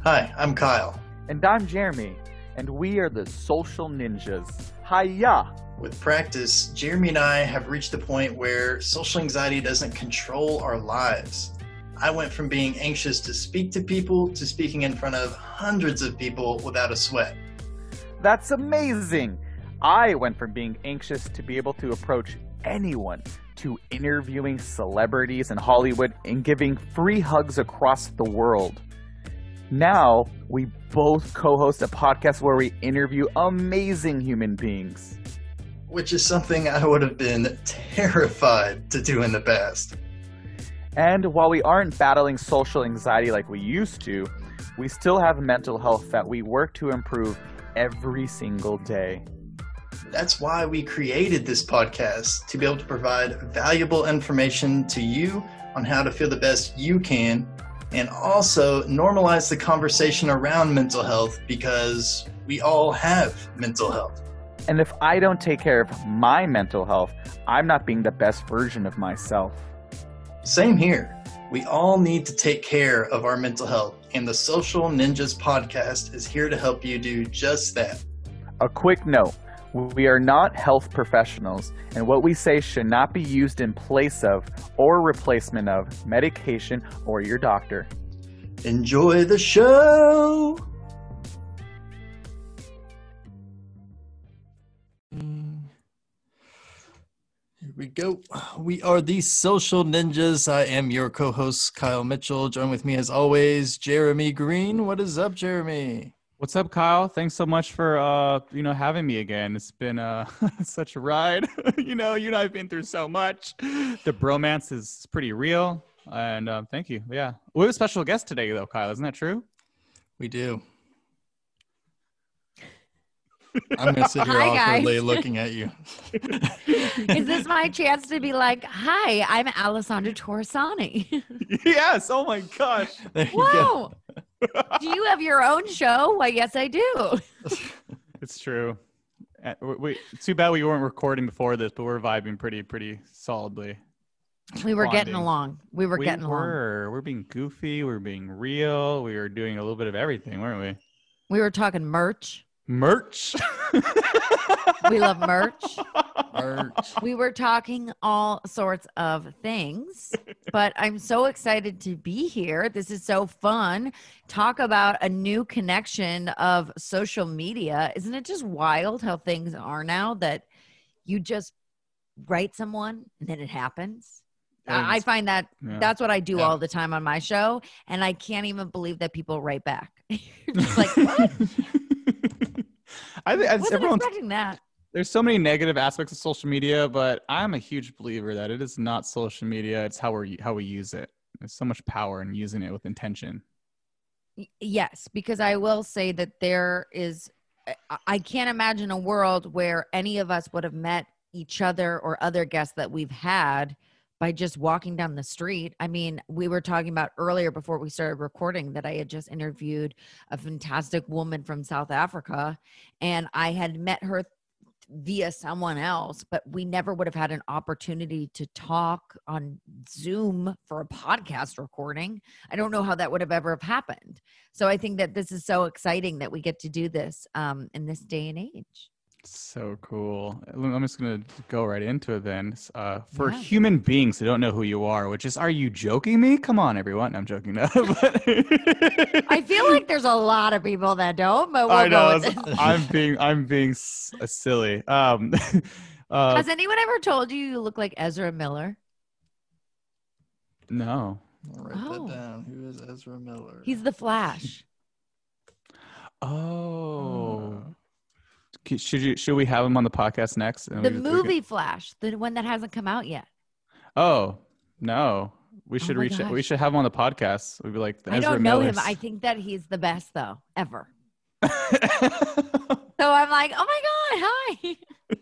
Hi, I'm Kyle. And I'm Jeremy, and we are the Social Ninjas. Hiya! With practice, Jeremy and I have reached the point where social anxiety doesn't control our lives. I went from being anxious to speak to people to speaking in front of hundreds of people without a sweat. That's amazing! I went from being anxious to be able to approach anyone, to interviewing celebrities in Hollywood and giving free hugs across the world. Now, we both co-host a podcast where we interview amazing human beings. Which is something I would have been terrified to do in the past. And while we aren't battling social anxiety like we used to, we still have mental health that we work to improve every single day. That's why we created this podcast, to be able to provide valuable information to you on how to feel the best you can, and also normalize the conversation around mental health, because we all have mental health. And if I don't take care of my mental health, I'm not being the best version of myself. Same here. We all need to take care of our mental health, and the Social Ninjas podcast is here to help you do just that. A quick note, we are not health professionals, and what we say should not be used in place of or replacement of medication or your doctor. Enjoy the show! Here we go. We are the Social Ninjas. I am your co-host, Kyle Mitchell. Join with me as always, Jeremy Green. What is up, Jeremy? What's up, Kyle? Thanks so much for having me again. It's been such a ride. You and I've been through so much. The bromance is pretty real, and thank you. Yeah, we have a special guest today, though, Kyle. Isn't that true? We do. I'm gonna sit here Hi, awkwardly guys. looking at you. Is this my chance to be like, hi, I'm Alessandra Torresani? Yes. Oh my gosh. There you go. Wow. Do you have your own show? Why, yes, I do. It's true. Too bad we weren't recording before this, but we're vibing pretty solidly. We were getting Bonding. along. We were getting along. We're being goofy. We're being real. We were doing a little bit of everything, weren't we? We were talking merch. Merch. We love merch. Merch. We were talking all sorts of things, but I'm so excited to be here. This is so fun. Talk about a new connection of social media. Isn't it just wild how things are now, that you just write someone and then it happens? I find that that's what I do all the time on my show, and I can't even believe that people write back. You're just like, what? I Wasn't expecting that. There's so many negative aspects of social media, but I'm a huge believer that it is not social media. It's how we use it. There's so much power in using it with intention. Yes, because I will say that I can't imagine a world where any of us would have met each other or other guests that we've had by just walking down the street. I mean, we were talking about earlier before we started recording that I had just interviewed a fantastic woman from South Africa, and I had met her via someone else, but we never would have had an opportunity to talk on Zoom for a podcast recording. I don't know how that would have ever have happened. So I think that this is so exciting that we get to do this in this day and age. So cool. I'm just going to go right into it then. For human beings who don't know who you are, which is, are you joking me? Come on, everyone. I'm joking. No, but I feel like there's a lot of people that don't, but we'll I know. go with it. I'm being silly. Has anyone ever told you look like Ezra Miller? No. I'll write that down. Who is Ezra Miller? He's the Flash. Oh. Should we have him on the podcast next? And The movie Flash, the one that hasn't come out yet. Oh no, we should my reach. gosh. We should have him on the podcast. We'd be like, I Ezra don't know Miller's- him. I think that he's the best though, ever. So I'm like, oh my God, hi.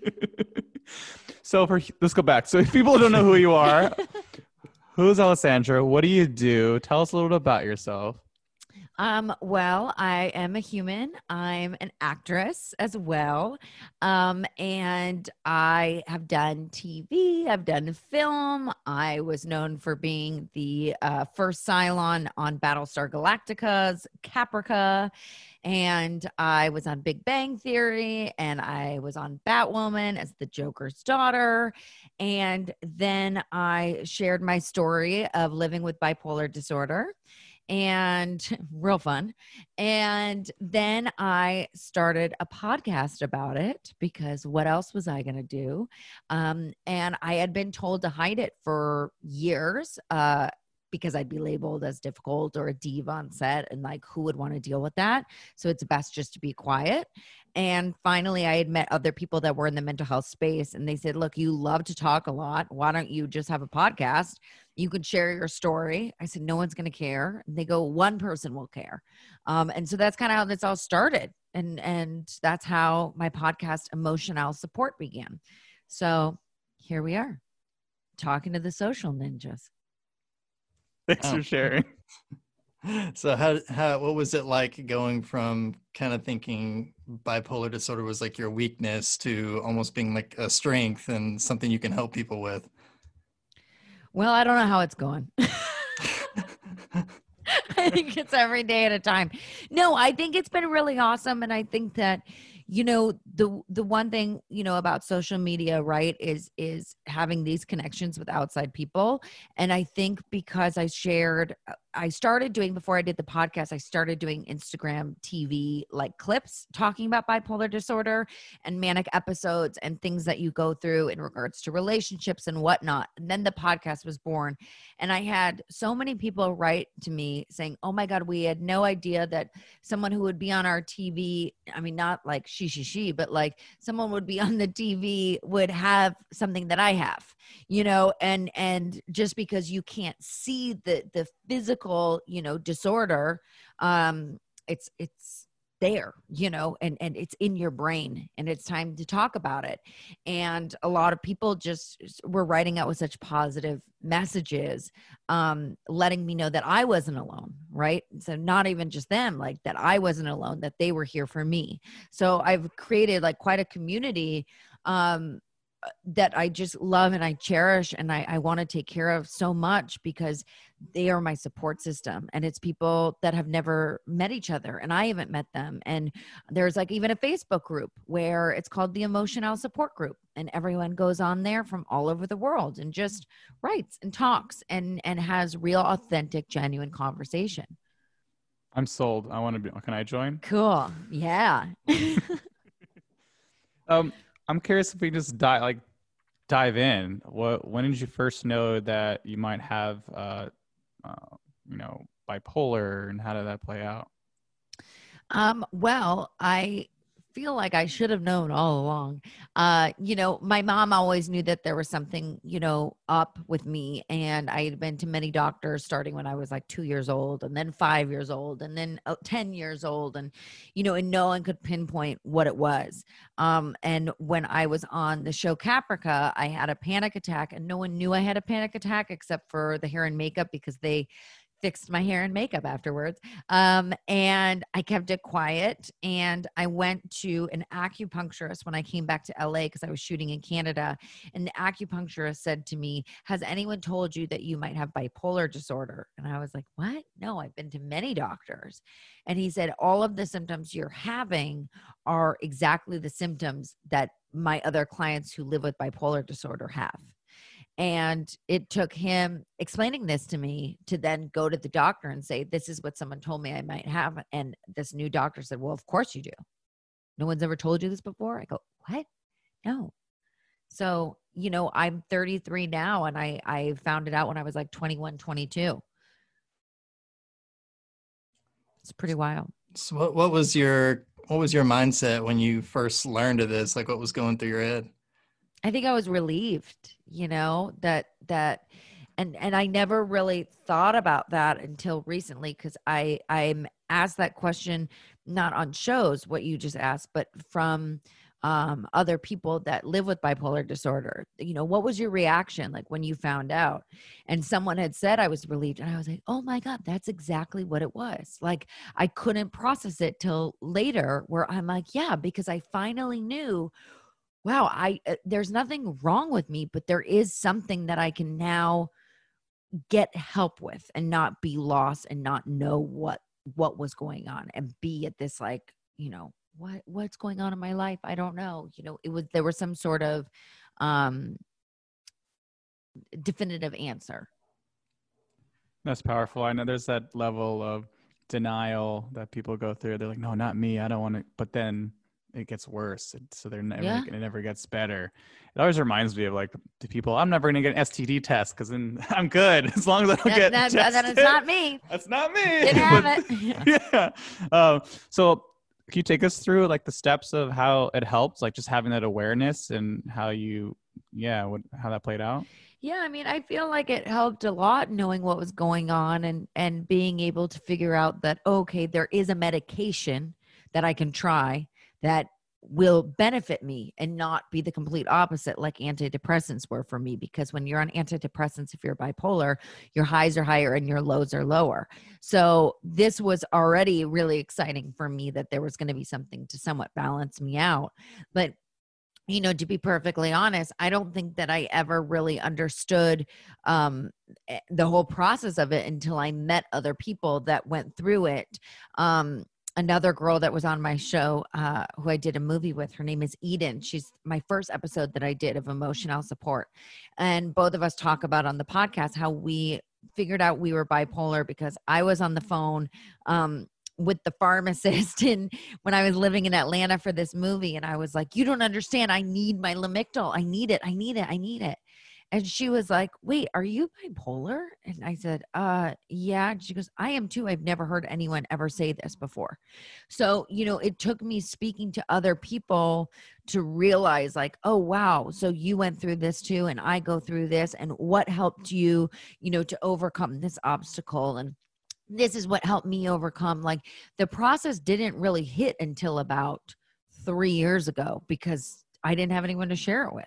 So let's go back. So if people don't know who you are, who's Alessandra? What do you do? Tell us a little bit about yourself. Well, I am a human. I'm an actress as well. And I have done TV, I've done film. I was known for being the first Cylon on Battlestar Galactica's Caprica. And I was on Big Bang Theory, and I was on Batwoman as the Joker's daughter. And then I shared my story of living with bipolar disorder, and real fun. And then I started a podcast about it because what else was I going to do? And I had been told to hide it for years. Because I'd be labeled as difficult or a diva on set, and like, who would want to deal with that? So it's best just to be quiet. And finally, I had met other people that were in the mental health space, and they said, look, you love to talk a lot. Why don't you just have a podcast? You could share your story. I said, no one's going to care. And they go, one person will care. And so that's kind of how this all started. And that's how my podcast, Emotional Support, began. So here we are, talking to the social ninjas. Thanks for sharing. So what was it like going from kind of thinking bipolar disorder was like your weakness to almost being like a strength and something you can help people with? Well, I don't know how it's going. I think it's every day at a time. No, I think it's been really awesome. And I think that, the one thing, about social media, right, is having these connections with outside people. And I think because I started doing, before I did the podcast, I started doing Instagram TV, like clips talking about bipolar disorder and manic episodes and things that you go through in regards to relationships and whatnot. And then the podcast was born. And I had so many people write to me saying, oh my God, we had no idea that someone who would be on our TV, I mean, not like she, but like someone would be on the TV would have something that I have, and just because you can't see the physical, disorder, it's there, and it's in your brain, and it's time to talk about it. And a lot of people just were writing out with such positive messages, letting me know that I wasn't alone, right? So not even just them, like that I wasn't alone, that they were here for me. So I've created like quite a community, that I just love and I cherish, and I want to take care of so much, because they are my support system. And it's people that have never met each other, and I haven't met them. And there's like even a Facebook group where it's called the Emotional Support Group, and everyone goes on there from all over the world and just writes and talks and has real, authentic, genuine conversation. I'm sold. Can I join? Cool. Yeah. I'm curious if we just dive in. When did you first know that you might have, bipolar, and how did that play out? Well, I feel like I should have known all along. My mom always knew that there was something, up with me. And I had been to many doctors starting when I was like 2 years old, and then 5 years old, and then 10 years old. And, and no one could pinpoint what it was. And when I was on the show Caprica, I had a panic attack, and no one knew I had a panic attack except for the hair and makeup, because they fixed my hair and makeup afterwards. And I kept it quiet. And I went to an acupuncturist when I came back to LA, because I was shooting in Canada. And the acupuncturist said to me, has anyone told you that you might have bipolar disorder? And I was like, what? No, I've been to many doctors. And he said, all of the symptoms you're having are exactly the symptoms that my other clients who live with bipolar disorder have. And it took him explaining this to me to then go to the doctor and say, this is what someone told me I might have. And this new doctor said, well, of course you do. No one's ever told you this before? I go, what? No. So, I'm 33 now, and I found it out when I was like 21, 22. It's pretty wild. So what was your mindset when you first learned of this? Like, what was going through your head? I think I was relieved, that and I never really thought about that until recently, because I'm asked that question, not on shows, what you just asked, but from other people that live with bipolar disorder. You know, what was your reaction like when you found out? And someone had said I was relieved, and I was like, oh my God, that's exactly what it was. Like, I couldn't process it till later, where I'm like, yeah, because I finally knew, wow, there's nothing wrong with me, but there is something that I can now get help with and not be lost and not know what was going on and be at this, like, you know, what's going on in my life? I don't know. You know, there was some sort of definitive answer. That's powerful. I know there's that level of denial that people go through. They're like, no, not me. I don't want to. But then it gets worse. So it never gets better. It always reminds me of like the people, I'm never going to get an STD test because then I'm good as long as I don't get tested. Then it's not me. That's not me. Didn't have it. Yeah. So can you take us through like the steps of how it helps, like just having that awareness and how how that played out? Yeah, I mean, I feel like it helped a lot knowing what was going on and being able to figure out that, okay, there is a medication that I can try that will benefit me and not be the complete opposite like antidepressants were for me. Because when you're on antidepressants, if you're bipolar, your highs are higher and your lows are lower. So this was already really exciting for me that there was going to be something to somewhat balance me out. But you know, to be perfectly honest, I don't think that I ever really understood the whole process of it until I met other people that went through it. Another girl that was on my show, who I did a movie with, her name is Eden. She's my first episode that I did of emotional support. And both of us talk about on the podcast how we figured out we were bipolar because I was on the phone with the pharmacist and when I was living in Atlanta for this movie. And I was like, you don't understand. I need my Lamictal. I need it. And she was like, wait, are you bipolar? And I said, yeah. And she goes, I am too. I've never heard anyone ever say this before. So, you know, it took me speaking to other people to realize like, oh, wow. So you went through this too. And I go through this. And what helped you, you know, to overcome this obstacle? And this is what helped me overcome. Like the process didn't really hit until about 3 years ago because I didn't have anyone to share it with.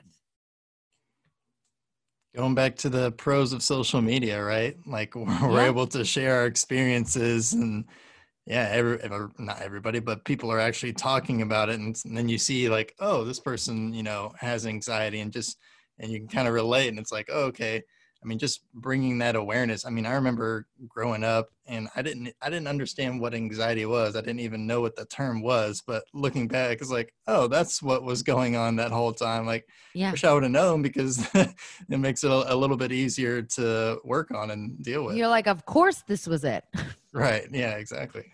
Going back to the pros of social media, right? Like we're able to share our experiences and not everybody, but people are actually talking about it. And then you see like, oh, this person, you know, has anxiety and you can kind of relate. And it's like, oh, okay. I mean, just bringing that awareness. I mean, I remember growing up and I didn't understand what anxiety was. I didn't even know what the term was, but looking back, it's like, oh, that's what was going on that whole time. Like, wish I would have known because it makes it a little bit easier to work on and deal with. You're like, of course this was it. Right. Yeah, exactly.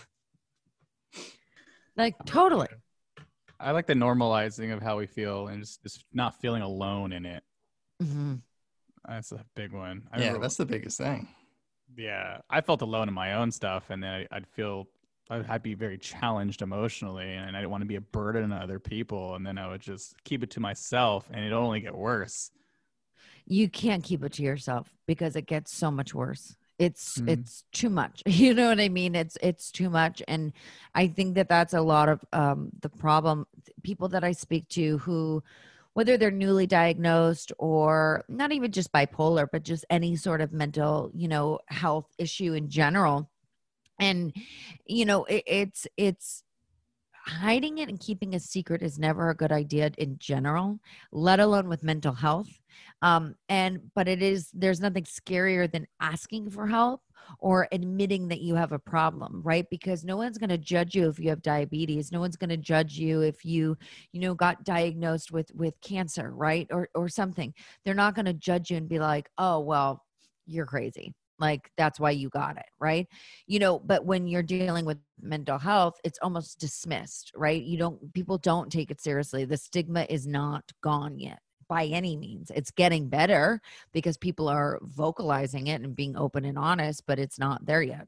Like totally. I like the normalizing of how we feel and just not feeling alone in it. Mm-hmm. That's a big one. That's the biggest thing. Yeah. I felt alone in my own stuff and then I'd be very challenged emotionally and I didn't want to be a burden on other people. And then I would just keep it to myself and it'd only get worse. You can't keep it to yourself because it gets so much worse. It's too much. You know what I mean? It's too much. And I think that that's a lot of the problem. People that I speak to who, whether they're newly diagnosed or not even just bipolar, but just any sort of mental, you know, health issue in general. And, you know, it's hiding it and keeping a secret is never a good idea in general, let alone with mental health. But there's nothing scarier than asking for help or admitting that you have a problem, right? Because no one's going to judge you if you have diabetes. No one's going to judge you if you got diagnosed with cancer, right? Or something. They're not going to judge you and be like, oh, well, you're crazy. Like that's why you got it, right? You know, but when you're dealing with mental health, it's almost dismissed, right? People don't take it seriously. The stigma is not gone yet by any means. It's getting better because people are vocalizing it and being open and honest, but it's not there yet.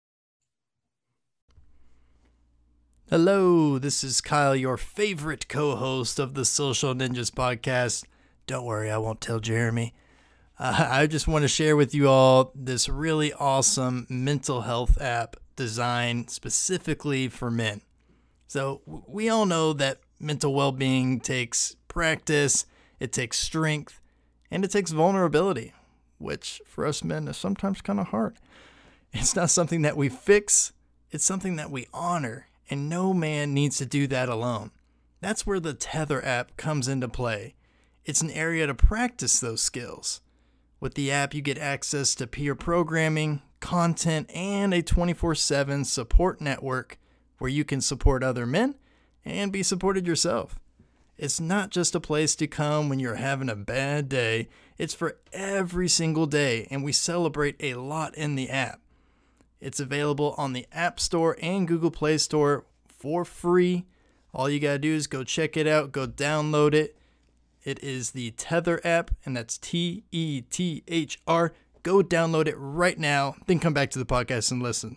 Hello, this is Kyle, your favorite co-host of the Social Ninjas podcast. Don't worry, I won't tell Jeremy. I just want to share with you all this really awesome mental health app designed specifically for men. So we all know that mental well-being takes practice, it takes strength, and it takes vulnerability, which for us men is sometimes kind of hard. It's not something that we fix, it's something that we honor, and no man needs to do that alone. That's where the Tether app comes into play. It's an area to practice those skills. With the app, you get access to peer programming, content, and a 24/7 support network where you can support other men and be supported yourself. It's not just a place to come when you're having a bad day. It's for every single day, and we celebrate a lot in the app. It's available on the App Store and Google Play Store for free. All you gotta do is go check it out, go download it. It is the Tether app, and that's TETHR. Go download it right now, then come back to the podcast and listen.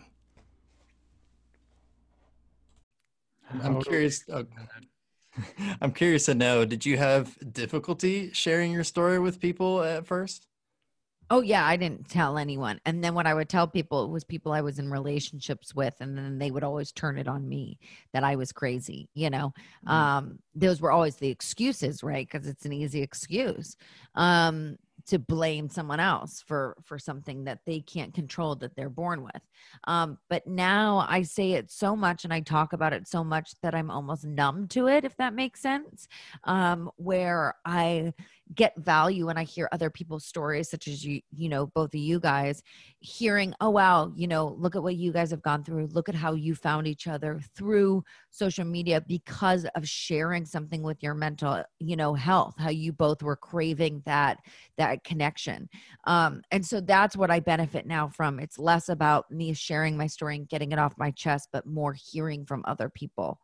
I'm curious. I'm curious to know, did you have difficulty sharing your story with people at first? Oh yeah, I didn't tell anyone. And then when I would tell people, it was people I was in relationships with, and then they would always turn it on me that I was crazy, you know. Those were always the excuses, right? Because it's an easy excuse to blame someone else for something that they can't control, that they're born with. But now I say it so much and I talk about it so much that I'm almost numb to it, if that makes sense, where I get value when I hear other people's stories, such as you know, both of you guys, hearing, oh, wow, you know, look at what you guys have gone through. Look at how you found each other through social media because of sharing something with your mental, you know, health, how you both were craving that connection. And so that's what I benefit now from. It's less about me sharing my story and getting it off my chest, but more hearing from other people.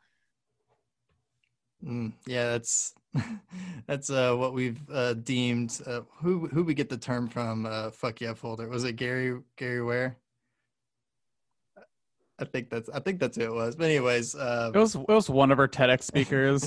Yeah, that's what we've deemed. Who we get the term from? Fuck yeah folder. Was it Gary Ware? I think that's who it was. But anyways, it was one of our TEDx speakers.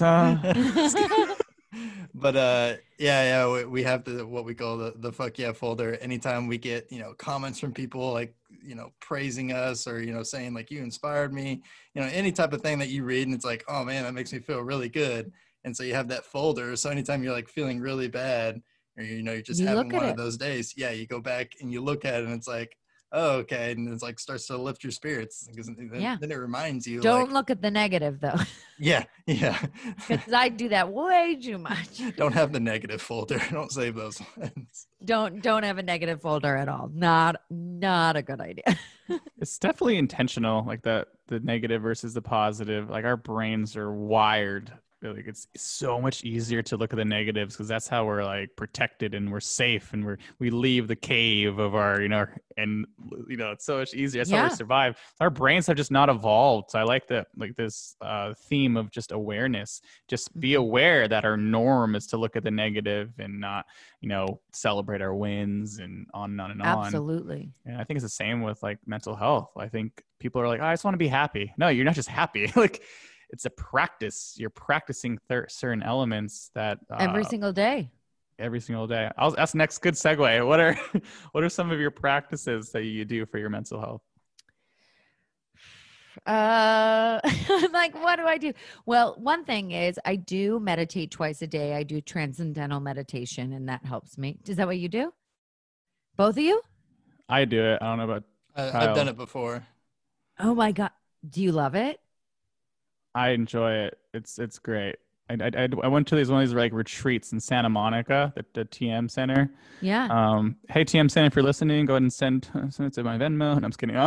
But yeah, we have what we call the fuck yeah folder. Anytime we get, you know, comments from people like, you know, praising us or, you know, saying like, you inspired me, you know, any type of thing that you read and it's like, oh man, that makes me feel really good. And so you have that folder. So anytime you're like feeling really bad or, you know, you're just having one of those days, yeah, you go back and you look at it and it's like, oh, okay. And it's like starts to lift your spirits because then it reminds you. Don't look at the negative though. Yeah. Because I do that way too much. Don't have the negative folder. Don't save those ones. Don't have a negative folder at all. Not a good idea. It's definitely intentional, like the negative versus the positive. Like our brains are wired. Like it's so much easier to look at the negatives because that's how we're like protected and we're safe and we leave the cave of our, you know, and you know, it's so much easier. That's how we survive. Our brains have just not evolved. So I like this theme of just awareness. Just be aware that our norm is to look at the negative and not, you know, celebrate our wins and on and on and on. Absolutely. And I think it's the same with like mental health. I think people are like, oh, I just want to be happy. No, you're not just happy. Like it's a practice. You're practicing certain elements that every single day. Every single day. That's the next good segue. What are some of your practices that you do for your mental health? Like, what do I do? Well, one thing is I do meditate twice a day. I do transcendental meditation, and that helps me. Is that what you do? Both of you? I do it. I don't know about I've done it before. Oh my God. Do you love it? I enjoy it. It's great. I went to one of these like retreats in Santa Monica, the TM Center. Yeah. Hey TM Center, if you're listening, go ahead and send it to my Venmo. And I'm just kidding.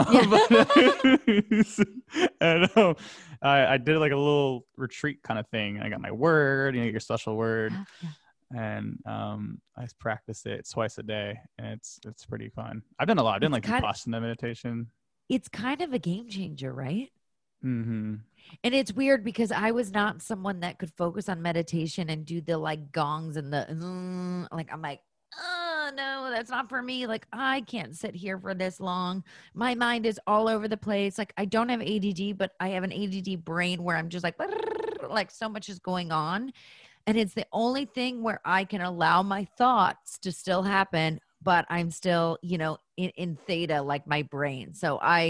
And I did like a little retreat kind of thing. I got my word, you know, your special word, and I practice it twice a day, and it's pretty fun. I've done a lot. I've done like Vipassana meditation. It's kind of a game changer, right? Mm-hmm. And it's weird because I was not someone that could focus on meditation and do the like gongs and the like, I'm like, oh no, that's not for me. Like I can't sit here for this long. My mind is all over the place. Like I don't have ADD, but I have an ADD brain where I'm just like so much is going on. And it's the only thing where I can allow my thoughts to still happen, but I'm still, you know, in theta, like my brain. So I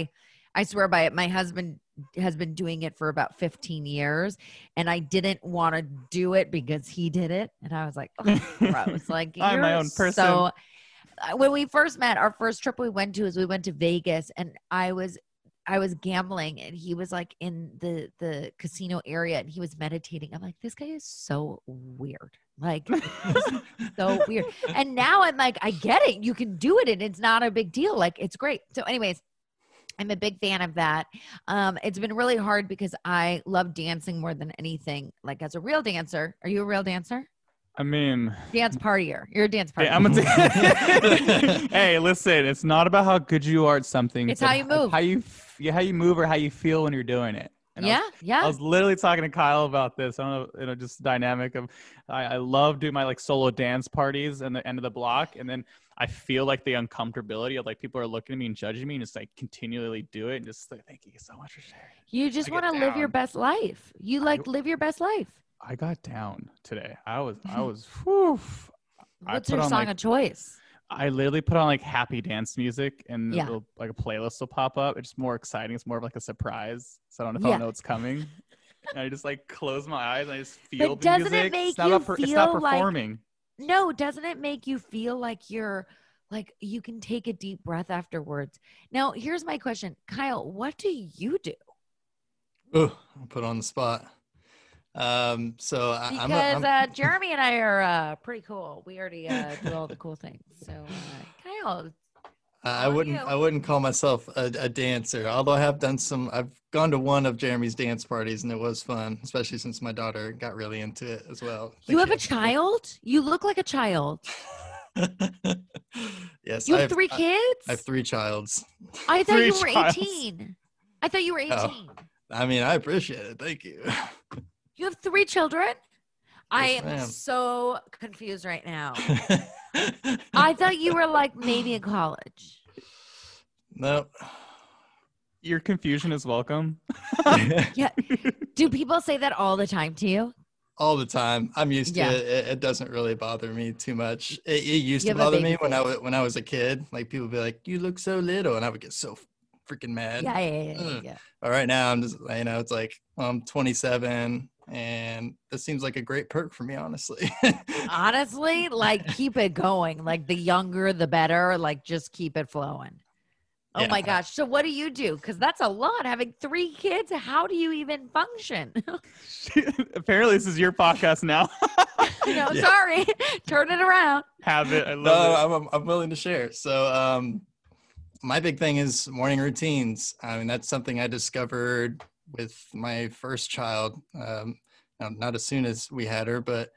I swear by it. My husband has been doing it for about 15 years, and I didn't want to do it because he did it. And I was like, oh, gross. Like, I'm you're my own person. So when we first met, our first trip we went to Vegas, and I was gambling, and he was like in the casino area, and he was meditating. I'm like, this guy is so weird. Like, so weird. And now I'm like, I get it. You can do it, and it's not a big deal. Like, it's great. So anyways, I'm a big fan of that. It's been really hard because I love dancing more than anything. Like, as a real dancer, are you a real dancer? I mean, Dance partier. You're a dance partier. Yeah, hey, listen, it's not about how good you are at something. It's how you move. How you move or how you feel when you're doing it. And Yeah. I was literally talking to Kyle about this. I don't know, just dynamic of, I love doing my like solo dance parties in the end of the block. And then I feel like the uncomfortability of like people are looking at me and judging me, and just like continually do it and just like, thank you so much for sharing. You just want to live your best life. You live your best life. I got down today. I was, whew. What's your song of choice? I literally put on like happy dance music, and Yeah. like a playlist will pop up. It's more exciting. It's more of like a surprise. So I don't know what's coming. And I just like close my eyes and I just feel But the doesn't music. it make It's not you about it's feel not like- performing. No, doesn't it make you feel like you're like you can take a deep breath afterwards? Now, here's my question. Kyle, what do you do? Oh, I'm put on the spot. I'm Jeremy and I are pretty cool. We already do all the cool things. So, Kyle, I wouldn't call myself a dancer, although I have done I've gone to one of Jeremy's dance parties, and it was fun, especially since my daughter got really into it as well. you have a child? You look like a child. Yes. You have 3 kids? I have 3 childs. I thought you were childs. 18. I thought you were 18. Oh. I mean, I appreciate it. Thank you. You have 3 children? I Yes, am ma'am. so confused right now. I thought you were like maybe in college. Nope. Your confusion is welcome. Yeah. Do people say that all the time to you? All the time. I'm used to Yeah. it. It doesn't really bother me too much. It used You to have a bother me baby when I was a kid. Like, people would be like, "You look so little," and I would get so freaking mad. Yeah. But right now, I'm just, it's like, I'm 27, and this seems like a great perk for me, honestly. Honestly, like keep it going. Like the younger, the better. Like just keep it flowing. Oh Yeah. my gosh. So what do you do? Because that's a lot. Having 3 kids. How do you even function? Apparently, this is your podcast now. No, Yeah. sorry. Turn it around. Have it. I love it. I'm willing to share. So, my big thing is morning routines. I mean, that's something I discovered with my first child. Not as soon as we had her, but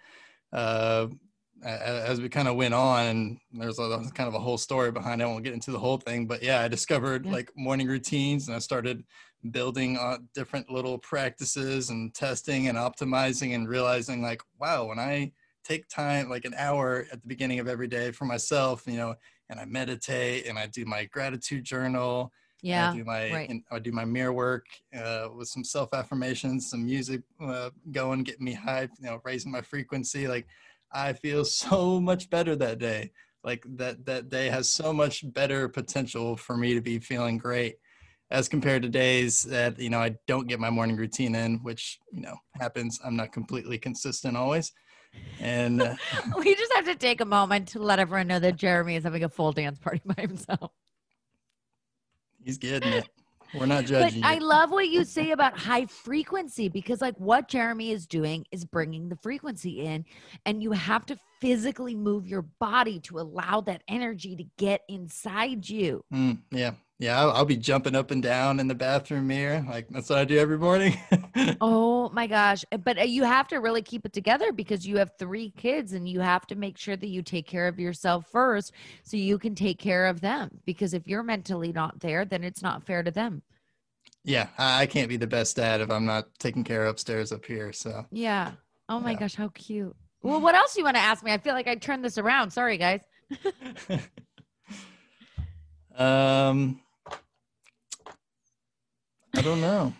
as we kind of went on, and there's kind of a whole story behind it. I won't get into the whole thing, but yeah, I discovered like morning routines, and I started building on different little practices and testing and optimizing, and realizing like, wow, when I take time, like an hour at the beginning of every day for myself, and I meditate and I do my gratitude journal. Yeah. I do my mirror work with some self-affirmations, some music going, getting me hyped, raising my frequency. Like, I feel so much better that day. Like that day has so much better potential for me to be feeling great as compared to days that, I don't get my morning routine in, which, happens. I'm not completely consistent always. And We just have to take a moment to let everyone know that Jeremy is having a full dance party by himself. he's getting it. We're not judging. But I you. love what you say about high frequency, because like what Jeremy is doing is bringing the frequency in, and you have to physically move your body to allow that energy to get inside you. Yeah. I'll be jumping up and down in the bathroom mirror. Like, that's what I do every morning. Oh my gosh. But you have to really keep it together because you have 3 kids, and you have to make sure that you take care of yourself first so you can take care of them. Because if you're mentally not there, then it's not fair to them. Yeah, I can't be the best dad if I'm not taking care of upstairs up here. So Yeah. Oh my Yeah. gosh, how cute. Well, what else do you want to ask me? I feel like I turned this around. Sorry, guys. I don't know.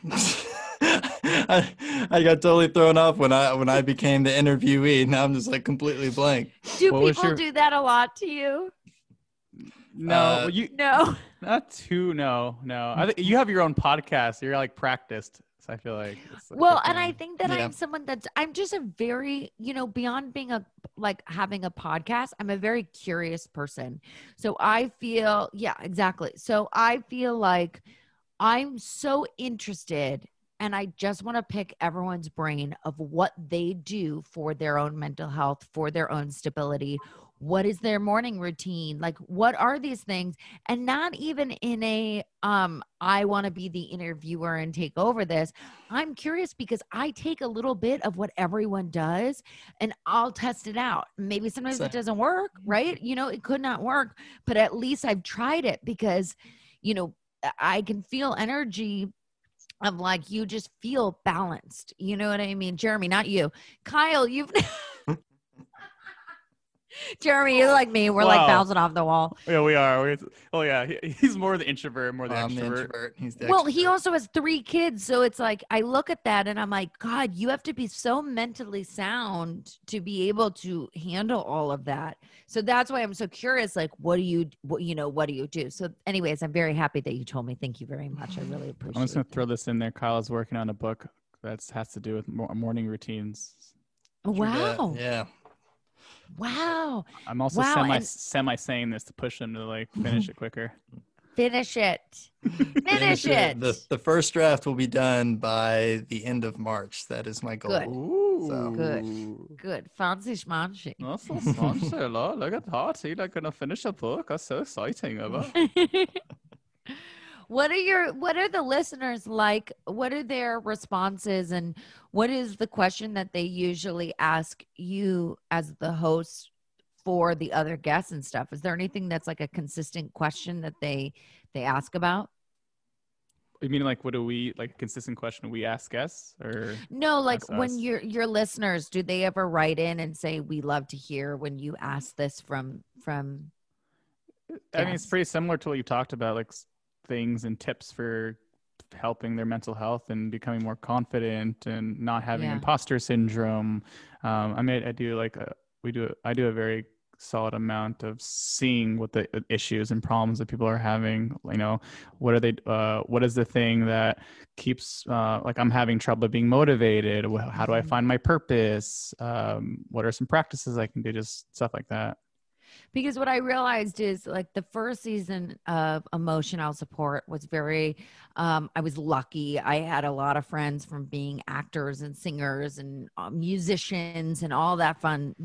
I got totally thrown off when I became the interviewee. Now I'm just like completely blank. Do What was people your- do that a lot to you? No, well, you No. not too. No. I think you have your own podcast. You're like practiced, so I feel like. It's a Well, good and I thing. think that Yeah. I'm just a very, beyond being having a podcast, I'm a very curious person. So I feel, yeah, exactly. So I feel like I'm so interested and I just want to pick everyone's brain of what they do for their own mental health, for their own stability. What is their morning routine? Like, what are these things? And not even in a, I want to be the interviewer and take over this. I'm curious because I take a little bit of what everyone does and I'll test it out. Maybe sometimes Same. it doesn't work, right? It could not work, but at least I've tried it because, I can feel energy of like you just feel balanced. You know what I mean? Jeremy, not you. Kyle, you've Jeremy, you're like me. We're like Wow. bouncing off the wall. Yeah, we are. Oh yeah, he's more the introvert, more the I'm the extrovert. introvert. He's the Well, extrovert. he also has 3 kids. So it's like I look at that and I'm like, God, you have to be so mentally sound to be able to handle all of that. So that's why I'm so curious. Like, what do you do? So, anyways, I'm very happy that you told me. Thank you very much. I really appreciate I'm just gonna it. throw this in there. Kyle is working on a book that has to do with morning routines. True that. Wow. Yeah. Wow. I'm also Wow, and- semi saying this to push him to like finish it quicker. Finish it. Finish it. The first draft will be done by the end of March. That is my goal. Good. Ooh, So- Good. Fancy schmancy. That's so smart, Sheila. Look at that. He's like gonna finish a book. That's so exciting, ever. What are the listeners like? What are their responses and what is the question that they usually ask you as the host for the other guests and stuff? Is there anything that's like a consistent question that they ask about? You mean like what do we like a consistent question we ask guests or No, like That's when us. your listeners, do they ever write in and say, we love to hear when you ask this from I mean it's Yes. pretty similar to what you talked about, like things and tips for helping their mental health and becoming more confident and not having Yeah. imposter syndrome. I do a very solid amount of seeing what the issues and problems that people are having. What is the thing that keeps like I'm having trouble being motivated? How do I find my purpose? What are some practices I can do? Just stuff like that. Because what I realized is like the first season of Emotional Support was very, I was lucky. I had a lot of friends from being actors and singers and musicians and all that fun,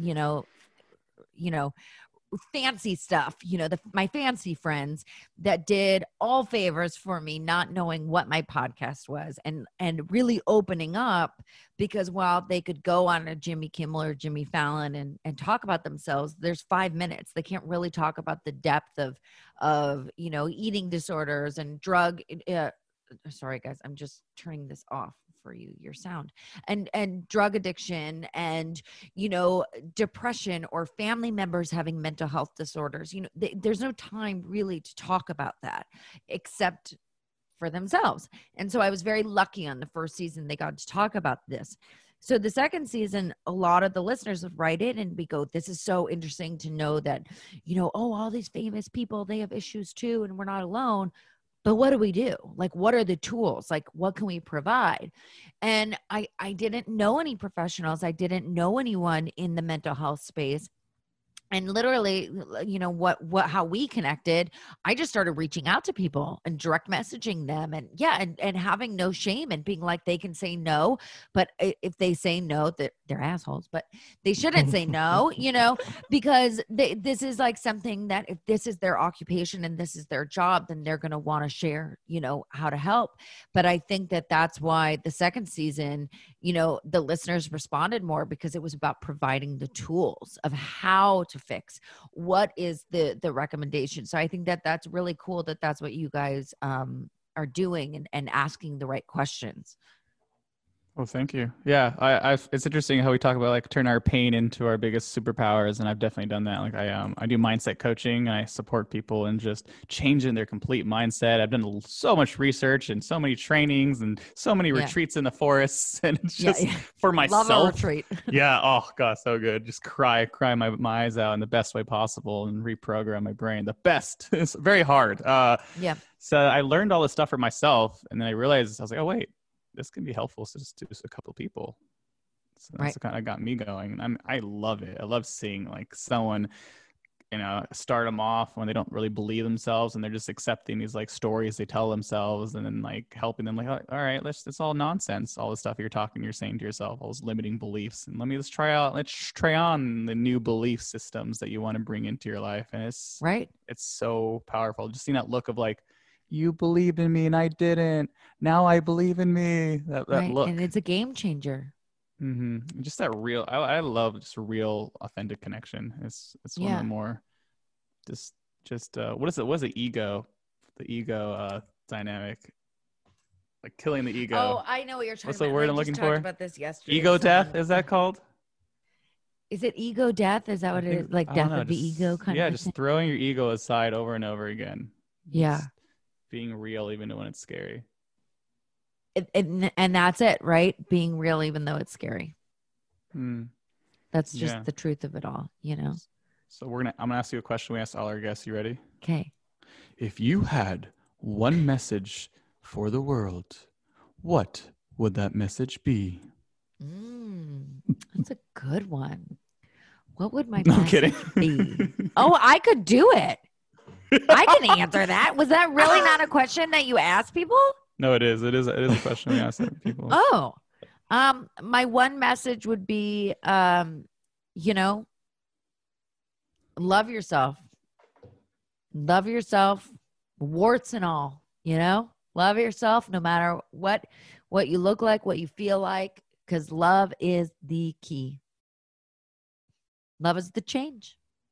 fancy stuff, my fancy friends that did all favors for me, not knowing what my podcast was and really opening up, because while they could go on a Jimmy Kimmel or Jimmy Fallon and talk about themselves, there's 5 minutes. They can't really talk about the depth of eating disorders and drug. Sorry guys, I'm just turning this off for your sound, and drug addiction and depression or family members having mental health disorders. There's no time really to talk about that except for themselves. And so I was very lucky on the first season they got to talk about this. So the second season, a lot of the listeners would write in and we go, this is so interesting to know that, all these famous people, they have issues too, and we're not alone. But what do we do? Like, what are the tools? Like, what can we provide? And I didn't know any professionals. I didn't know anyone in the mental health space. And literally, how we connected, I just started reaching out to people and direct messaging them and having no shame and being like, they can say no, but if they say no, they're assholes, but they shouldn't say no, because this is like something that if this is their occupation and this is their job, then they're going to want to share, how to help. But I think that that's why the second season, the listeners responded more because it was about providing the tools of how to fix what is the recommendation. So I think that that's really cool that that's what you guys are doing and asking the right questions. Oh, thank you. Yeah, it's interesting how we talk about like turn our pain into our biggest superpowers, and I've definitely done that. Like I do mindset coaching, and I support people in just changing their complete mindset. I've done so much research and so many trainings and so many Yeah. retreats in the forests, and it's Yeah, just yeah. for Love a myself. retreat. Yeah. Oh God, so good. Just cry my eyes out in the best way possible and reprogram my brain. The best. It's very hard. Yeah. So I learned all this stuff for myself, and then I realized I was like, oh wait, this can be helpful to just a couple of people. So that's Right. kind of got me going. And I love it. I love seeing like someone, start them off when they don't really believe themselves and they're just accepting these like stories they tell themselves, and then like helping them like, all right, it's all nonsense. All the stuff you're saying to yourself, all those limiting beliefs. And let's try on the new belief systems that you want to bring into your life. And it's Right. so powerful. Just seeing that look of like, you believed in me and I didn't. Now I believe in me. That Right. look. And it's a game changer. Just that real. I love just real, authentic connection. It's one of Yeah. the more just what is it? What is the ego? The ego dynamic, like killing the ego. Oh, I know what you're talking What's about. the word I I'm just looking talked for? about this yesterday. Ego with death, someone. is that called? Is it ego death? Is that what it is? Like I don't death know, of the ego kind yeah, of a just thing? throwing your ego aside over and over again. Yeah. Just being real even when it's scary. And that's it, right? Being real, even though it's scary. That's just Yeah. the truth of it all, you know? So I'm gonna ask you a question we asked all our guests. You ready? Okay. If you had one message for the world, what would that message be? That's a good one. What would my No, I'm message kidding. be? Oh, I could do it. I can answer that. Was that really not a question that you asked people? No, it is. It is a question we ask people. Oh, my one message would be, love yourself. Love yourself, warts and all, love yourself no matter what you look like, what you feel like, because love is the key. Love is the change.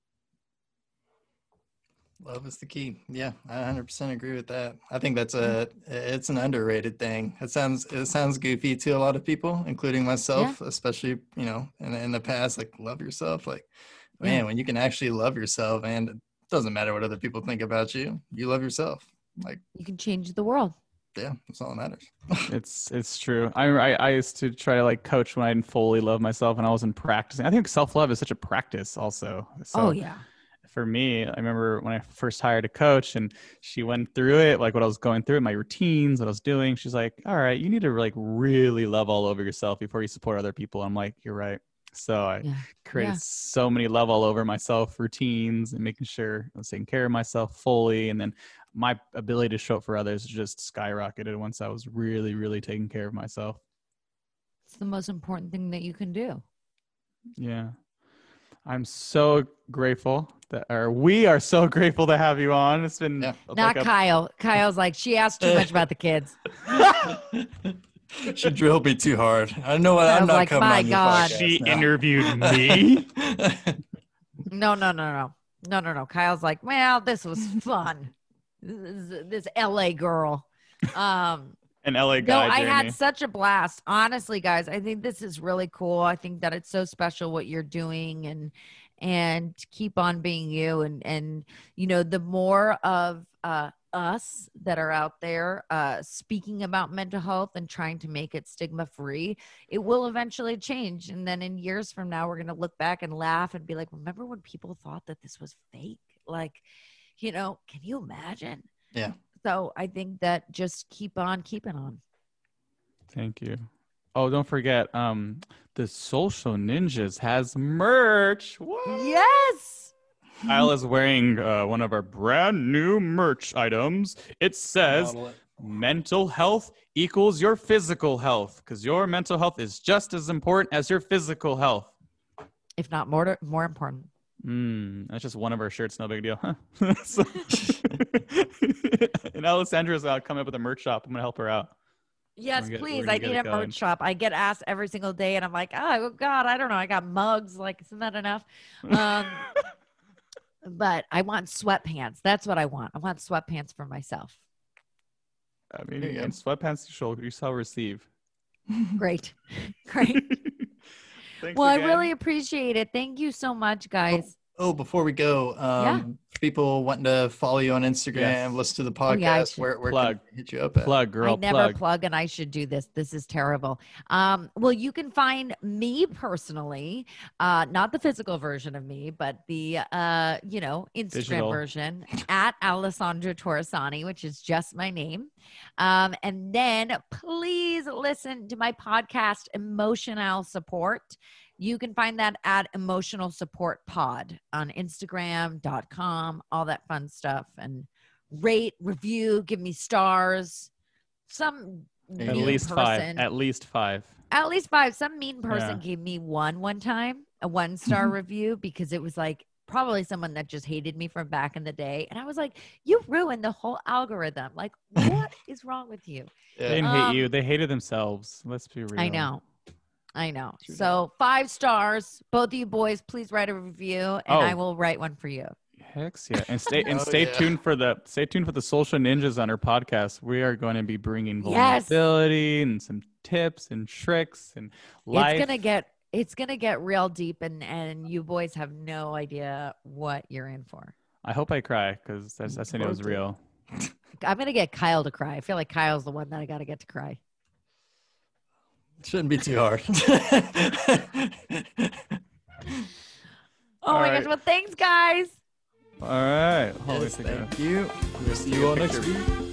Love is the key. Yeah, I 100% agree with that. I think it's an underrated thing. It sounds goofy to a lot of people, including myself, especially, in the past, like love yourself. Like, man, when you can actually love yourself, and it doesn't matter what other people think about you, you love yourself. Like, you can change the world. Yeah, that's all that matters. It's true. I used to try to like coach when I didn't fully love myself and I wasn't practicing. I think self-love is such a practice also. So for me, I remember when I first hired a coach and she went through it, like what I was going through, my routines, what I was doing. She's like, all right, you need to like really love all over yourself before you support other people. I'm like, you're right. So I created so many love all over myself routines and making sure I was taking care of myself fully. And then my ability to show up for others just skyrocketed once I was really, really taking care of myself. It's the most important thing that you can do. Yeah. I'm so grateful we are so grateful to have you on. It's been not Kyle. Kyle's like, she asked too much about the kids. She drilled me too hard. I know what I'm not like, coming my on your God. podcast She now. interviewed me. No. Kyle's like, well, this was fun. This LA girl. An LA guy. No, I Jeremy. had such a blast. Honestly, guys, I think this is really cool. I think that it's so special what you're doing and keep on being you. And the more of us that are out there speaking about mental health and trying to make it stigma free, it will eventually change. And then in years from now, we're going to look back and laugh and be like, remember when people thought that this was fake? Like, can you imagine? Yeah. So I think that just keep on keeping on. Thank you. Oh, don't forget, the Social Ninjas has merch. What? Yes. Kyle is wearing one of our brand new merch items. It says mental health equals your physical health, because your mental health is just as important as your physical health. If not more important. That's just one of our shirts. No big deal. Huh? And Alessandra's coming up with a merch shop. I'm going to help her out. Yes, please. I need a merch shop. I get asked every single day and I'm like, oh God, I don't know. I got mugs. Like, isn't that enough? But I want sweatpants. That's what I want. I want sweatpants for myself. I mean, and sweatpants you shall receive. Great. Great. Thanks Well, I again. really appreciate it. Thank you so much, guys. Oh, before we go, Yeah. people wanting to follow you on Instagram, Yes. listen to the Oh, yeah, I podcast, should. where Plug. can they hit you up at? Plug, girl. I never plug. plug, and I should do this. This is terrible. Well, you can find me personally, not the physical version of me, but the Instagram Digital. version at Alessandra Torresani, which is just my name. And then please listen to my podcast, Emotional Support. You can find that at Emotional Support Pod on Instagram.com, all that fun stuff. And rate, review, give me stars. Some At At mean least person, five. At least five. At least five. Some mean person Yeah. gave me one time, a 1-star review, because it was like probably someone that just hated me from back in the day. And I was like, you ruined the whole algorithm. Like, what is wrong with you? They Yeah. didn't hate you. They hated themselves. Let's be real. I know. True So 5 stars. Both of you boys, please write a review, and Oh. I will write one for you. Heck yeah. And stay Oh, stay yeah. tuned for the social ninjas on our podcast. We are going to be bringing Yes. vulnerability and some tips and tricks and life. It's gonna get real deep, and you boys have no idea what you're in for. I hope I cry because that's it was real. I'm gonna get Kyle to cry. I feel like Kyle's the one that I gotta get to cry. Shouldn't be too hard. Oh All my right. gosh! Well, thanks, guys. All right. Holy Yes, together. thank you. We'll see you all next week.